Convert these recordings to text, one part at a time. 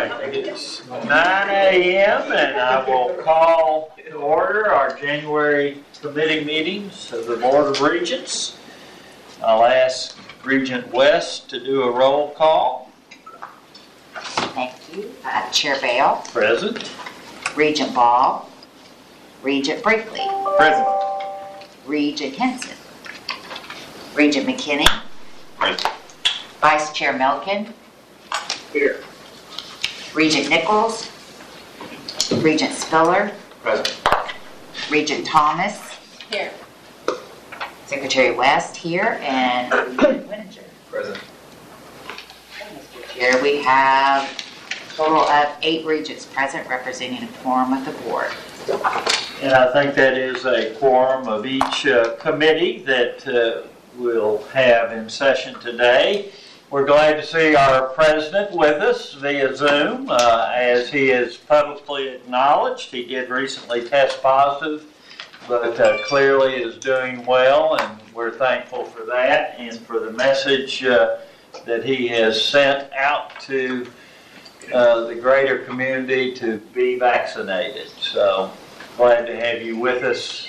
right, it's 9 a.m. and I will call to order our January committee meetings of the Board of Regents. I'll ask Regent West to do a roll call. Thank you. Chair Bale. Present. Regent Ball. Regent Brinkley. Present. Regent Henson. Regent McKinney. Present. Vice Chair Melkin. Here. Regent Nichols. Regent Spiller. Present. Regent Thomas. Here. Secretary West here, and Regent Wininger. Present. Here we have a total of 8 regents present, representing a quorum of the board. And I think that is a quorum of each committee that we'll have in session today. We're glad to see our president with us via Zoom. As he has publicly acknowledged, he did recently test positive, but clearly is doing well, and we're thankful for that and for the message that he has sent out to the greater community to be vaccinated. So glad to have you with us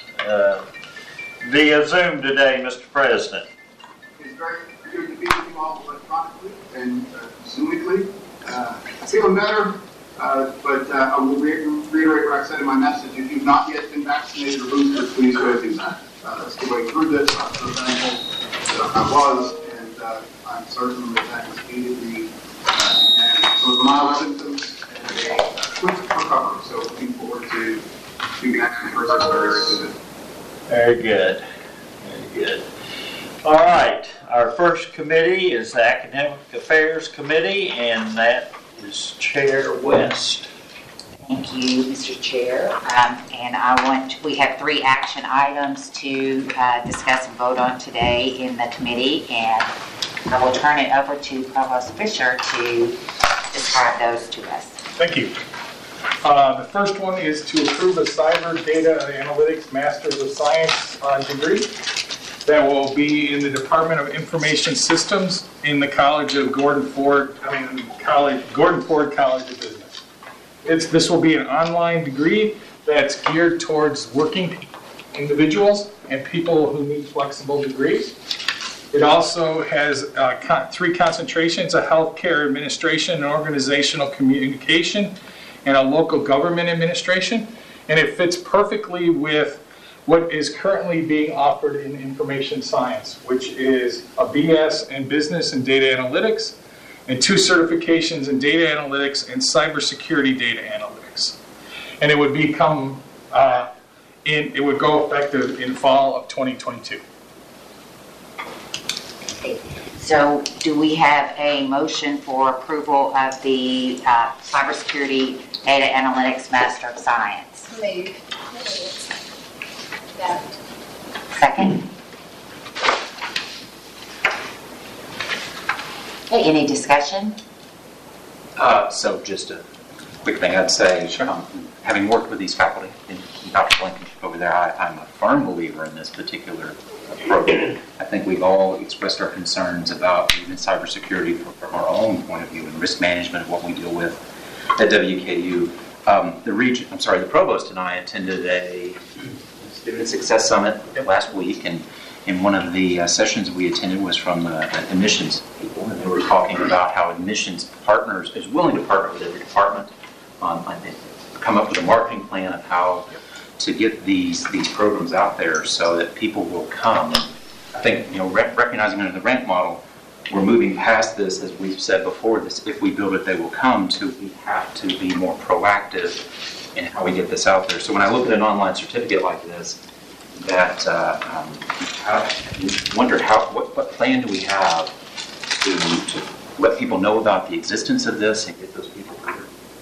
via Zoom today, Mr. President. It's very good to be with you all electronically and Zoomically. Feeling better, but I will reiterate what I said in my message. If you've not yet been vaccinated or boosted, please go do that. That's the way through this. I'm so thankful that I was, and I'm certain that was needed. And so mild symptoms and a quick recovery. So looking forward to being actually very soon. Very good. Very good. All right. Our first committee is the Academic Affairs Committee, and that is Chair West. Thank you, Mr. Chair. We have 3 action items to discuss and vote on today in the committee, and I will turn it over to Provost Fisher to describe those to us. Thank you. The first one is to approve a Cyber Data and Analytics Masters of Science degree that will be in the Department of Information Systems in the Gordon Ford College of Business. This will be an online degree that's geared towards working individuals and people who need flexible degrees. It also has 3 concentrations: a healthcare administration, an organizational communication, and a local government administration. And it fits perfectly with what is currently being offered in information science, which is a BS in business and data analytics, and 2 certifications in data analytics and cybersecurity data analytics. And it would become, it would go effective in fall of 2022. Okay. So do we have a motion for approval of the Cybersecurity Data Analytics Master of Science? Move. Second. Okay, any discussion? So just a quick thing I'd say, having worked with these faculty, and Dr. Blankenship over there, I'm a firm believer in this particular program. I think we've all expressed our concerns about even cybersecurity from our own point of view and risk management of what we deal with at WKU. The provost and I attended a Student Success Summit last week, and in one of the sessions we attended was from the admissions people, and they were talking about how admissions partners is willing to partner with every department and come up with a marketing plan of how to get these programs out there so that people will come. And I think, recognizing under the RAMP model, we're moving past this, as we've said before, this if we build it, they will come, to we have to be more proactive in how we get this out there. So when I look at an online certificate like this, that I wonder what plan do we have to let people know about the existence of this and get those people here?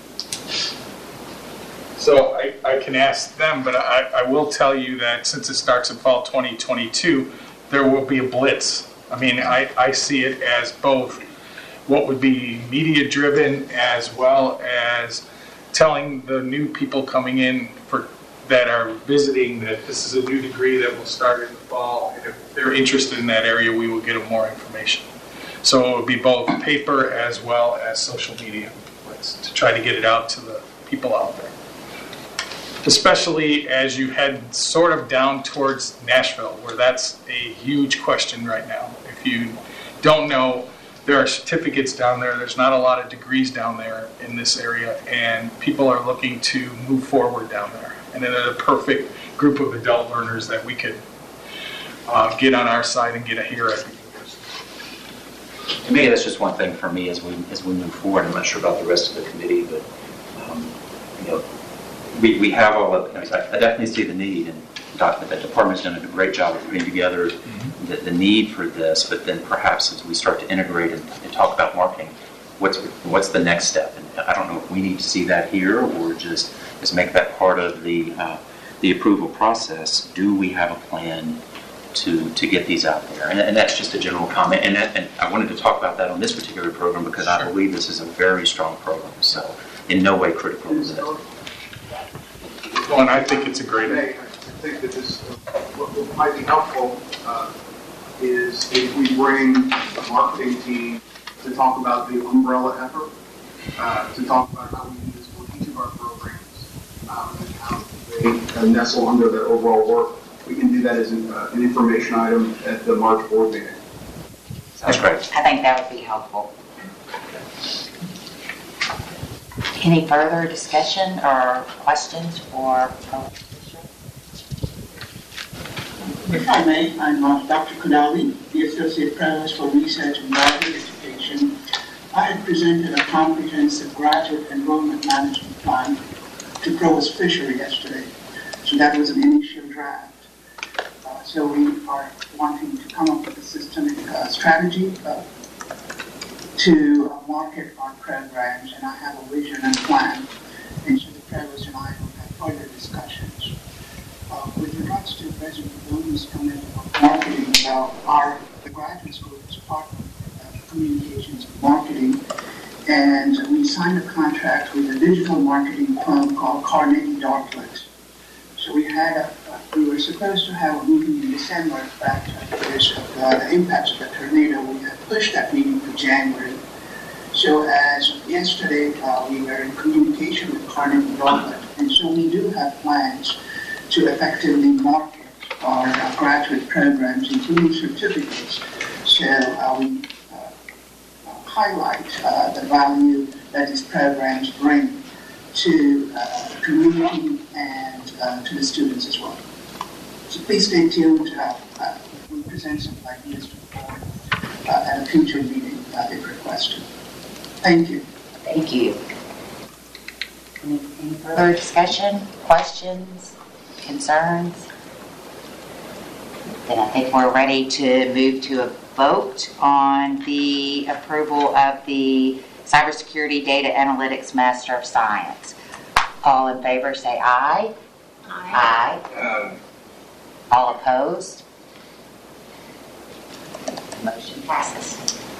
So I can ask them, but I will tell you that since it starts in fall 2022, there will be a blitz. I mean, I see it as both what would be media-driven as well as telling the new people coming in that are visiting that this is a new degree that will start in the fall, and if they're interested in that area, we will get them more information. So it will be both paper as well as social media. pamphlets to try to get it out to the people out there. Especially as you head sort of down towards Nashville, where that's a huge question right now. If you don't know, there are certificates down there. There's not a lot of degrees down there in this area, and people are looking to move forward down there. And then a perfect group of adult learners that we could get on our side and get here at the university. Maybe that's just one thing for me as we move forward. I'm not sure about the rest of the committee, but you know, we have all of. I definitely see the need, and the department's done a great job of putting together the need for this. But then perhaps as we start to integrate and talk about marketing, what's the next step? And I don't know if we need to see that here or just make that part of the approval process. Do we have a plan to get these out there? And that's just a general comment. And I wanted to talk about that on this particular program because I believe this is a very strong program. So in no way critical of it. Well, and I think it's a great idea. I think that this, what might be helpful is if we bring the marketing team to talk about the umbrella effort, to talk about how we do this for each of our programs, and how they nestle under the overall work. We can do that as an information item at the March board meeting. That's great. I think that would be helpful. Any further discussion or questions for Fisher? If I may, I'm Dr. Kodali, the Associate Provost for Research and Graduate Education. I had presented a comprehensive graduate enrollment management plan to Provost Fisher yesterday. So that was an initial draft. So we are wanting to come up with a systemic strategy to market our programs, and I have a vision and plan. And so the Provost and I will have further discussions. With regards to President Bowman's comment of marketing, the graduate school is part of communications and marketing, and we signed a contract with a digital marketing firm called Carnegie Dartlet. So we were supposed to have a meeting in December, in fact, because of the impacts of the tornado. We had pushed that meeting to January. So as of yesterday, we were in communication with Carnegie Dartlet, and so we do have plans to effectively market our graduate programs, including certificates. So we highlight the value that these programs bring to the community and to the students as well. So please stay tuned. We'll present some ideas to the board at a future meeting if requested. Thank you. Thank you. Any further discussion, questions, concerns? Then I think we're ready to move to a vote on the approval of the Cybersecurity Data Analytics Master of Science. All in favor say aye. Aye. All opposed? Motion passes.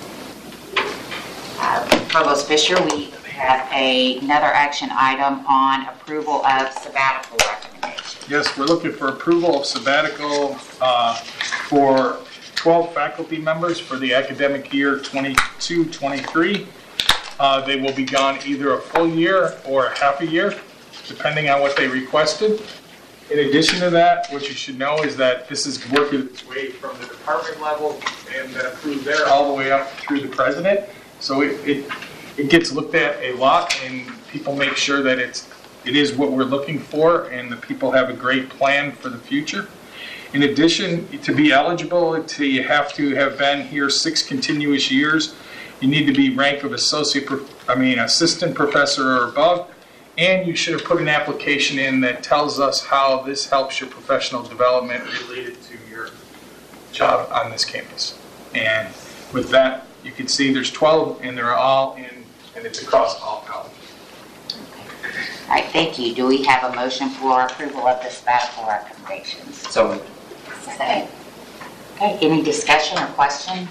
Provost Fisher, we have another action item on approval of sabbatical recommendations. Yes, we're looking for approval of sabbatical for 12 faculty members for the academic year 22-23. They will be gone either a full year or a half a year, depending on what they requested. In addition to that, what you should know is that this is working its way from the department level and then approved there all the way up through the president. So it gets looked at a lot, and people make sure that it is what we're looking for, and the people have a great plan for the future. In addition, to be eligible, you have to have been here 6 continuous years. You need to be rank of assistant professor or above, and you should have put an application in that tells us how this helps your professional development related to your job on this campus. And with that, you can see there's 12, and they're all in, and it's across all colleges. All right, thank you. Do we have a motion for approval of the sabbatical recommendations? So Second. Okay, any discussion or questions?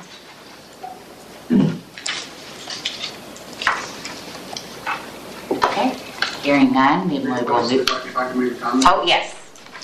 Okay, hearing none, then we will move. If I can make a comment. Oh, yes.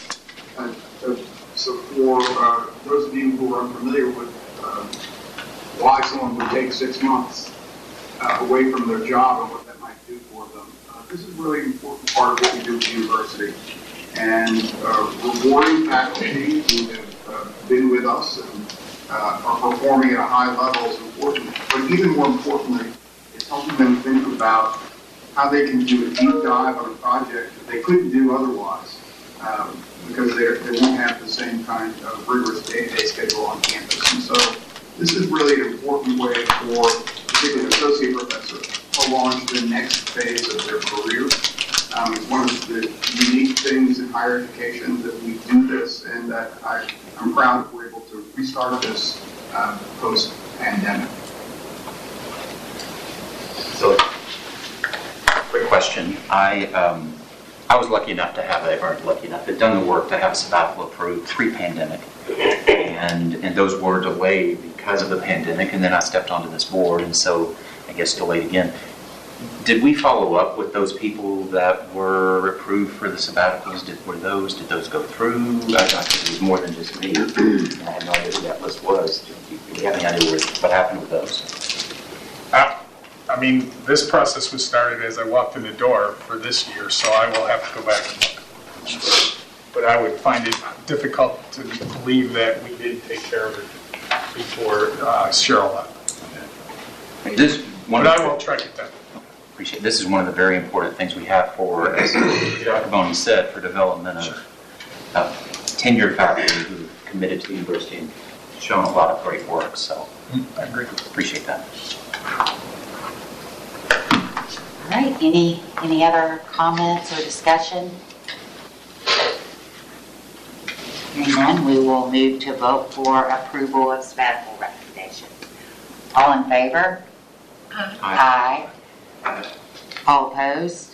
So for those of you who are unfamiliar with why someone would take 6 months away from their job and what that might do for them. This is really an important part of what we do at the university. And rewarding faculty who have been with us and are performing at a high level is important. But even more importantly, it's helping them think about how they can do a deep dive on a project that they couldn't do otherwise, because they won't have the same kind of rigorous day-to-day schedule on campus. And so this is really an important way for particularly an associate professor to launch the next phase of their career. It's one of the unique things in higher education that we do this, and that I'm proud that we're able to restart this post-pandemic. So, quick question. I was lucky enough to have had done the work to have sabbatical approved pre-pandemic, and those were delayed because of the pandemic, and then I stepped onto this board, and so I guess delayed again. Did we follow up with those people that were approved for the sabbaticals? Did those go through? I think it was more than just me. I had no idea who that list was. Do you have any idea what happened with those? I mean, this process was started as I walked in the door for this year, so I will have to go back and look. But I would find it difficult to believe that we didn't take care of it before Cheryl left. But I will track it down. Appreciate it. This is one of the very important things we have for, as Dr. Boney said, for development of tenured faculty who committed to the university and shown a lot of great work. So I agree. Appreciate that. All right, any other comments or discussion? Hearing none, we will move to vote for approval of sabbatical recommendations. All in favor? Aye. All opposed?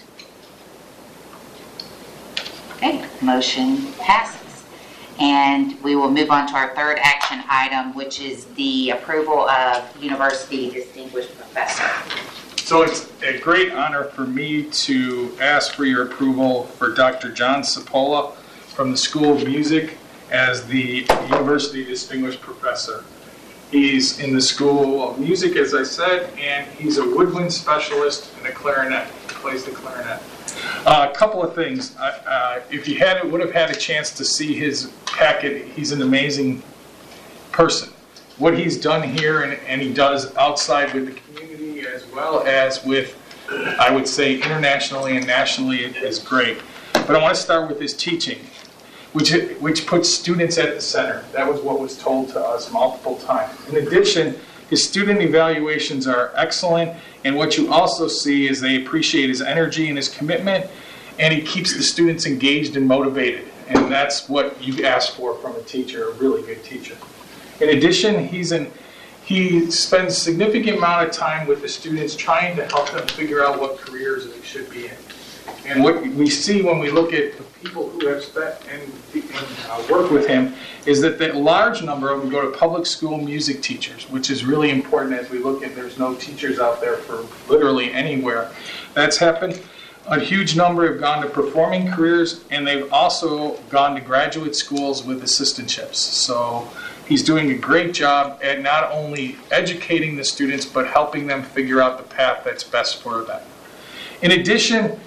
Okay, motion passes. And we will move on to our third action item, which is the approval of University Distinguished Professor. So it's a great honor for me to ask for your approval for Dr. John Cipolla from the School of Music as the University Distinguished Professor. He's in the School of Music, as I said, and he's a woodwind specialist and a clarinet. He plays the clarinet. A couple of things. If you would have had a chance to see his packet, he's an amazing person. What he's done here and he does outside with the community as well as with, I would say, internationally and nationally is great. But I want to start with his teaching, which puts students at the center. That was what was told to us multiple times. In addition, his student evaluations are excellent, and what you also see is they appreciate his energy and his commitment, and he keeps the students engaged and motivated. And that's what you ask for from a teacher, a really good teacher. In addition, he spends a significant amount of time with the students trying to help them figure out what careers they should be in. And what we see when we look at the people who have spent and worked with him is that the large number of them go to public school music teachers, which is really important as we look at there's no teachers out there for literally anywhere. That's happened. A huge number have gone to performing careers, and they've also gone to graduate schools with assistantships. So he's doing a great job at not only educating the students, but helping them figure out the path that's best for them. In addition,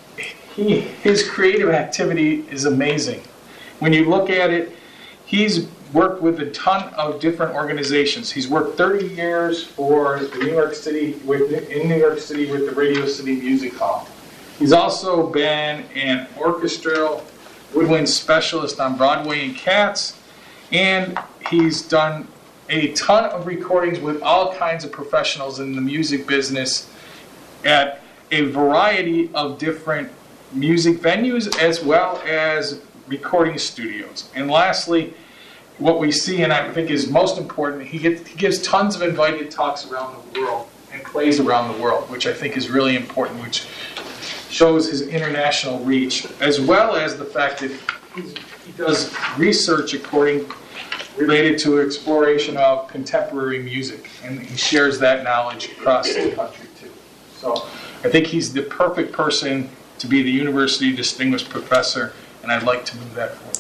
his creative activity is amazing. When you look at it, he's worked with a ton of different organizations. He's worked 30 years for the New York City with the Radio City Music Hall. He's also been an orchestral woodwind specialist on Broadway and Cats, and he's done a ton of recordings with all kinds of professionals in the music business at a variety of different music venues as well as recording studios. And lastly, what we see, and I think is most important, he gives tons of invited talks around the world and plays around the world, which I think is really important, which shows his international reach, as well as the fact that he does research related to exploration of contemporary music, and he shares that knowledge across the country too. So I think he's the perfect person to be the University Distinguished Professor, and I'd like to move that forward.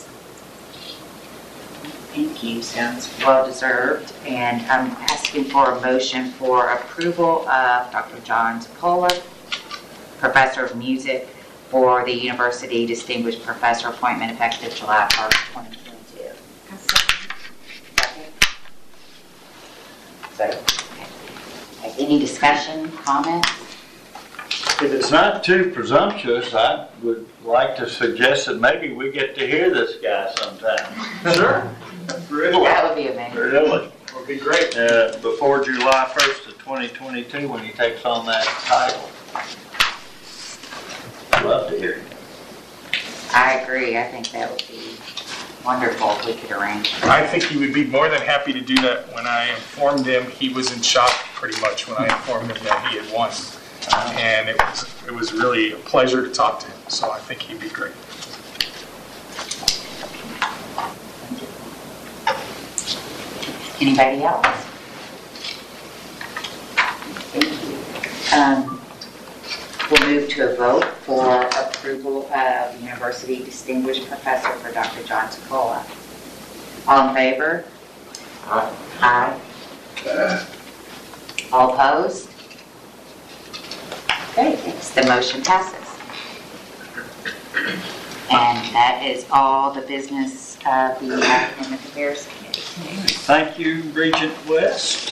Thank you. Sounds well deserved. And I'm asking for a motion for approval of Dr. John Cipolla Professor of Music for the University Distinguished Professor appointment effective July 1st, 2022. Second. Okay. Any discussion, comments? If it's not too presumptuous, I would like to suggest that maybe we get to hear this guy sometime. Sure. Really? That would be amazing. Really? Would be great. Before July 1st of 2022, when he takes on that title. I'd love to hear him. I agree. I think that would be wonderful if we could arrange it. I think he would be more than happy to do that. When I informed him, he was in shock pretty much when I informed him that he had won. And it was really a pleasure to talk to him. So I think he'd be great. Anybody else? Thank you. We'll move to a vote for approval of University Distinguished Professor for Dr. John Secola. All in favor? Aye. All opposed? Okay, thanks. The motion passes. And that is all the business of the Academic Affairs Committee. Thank you, Regent West.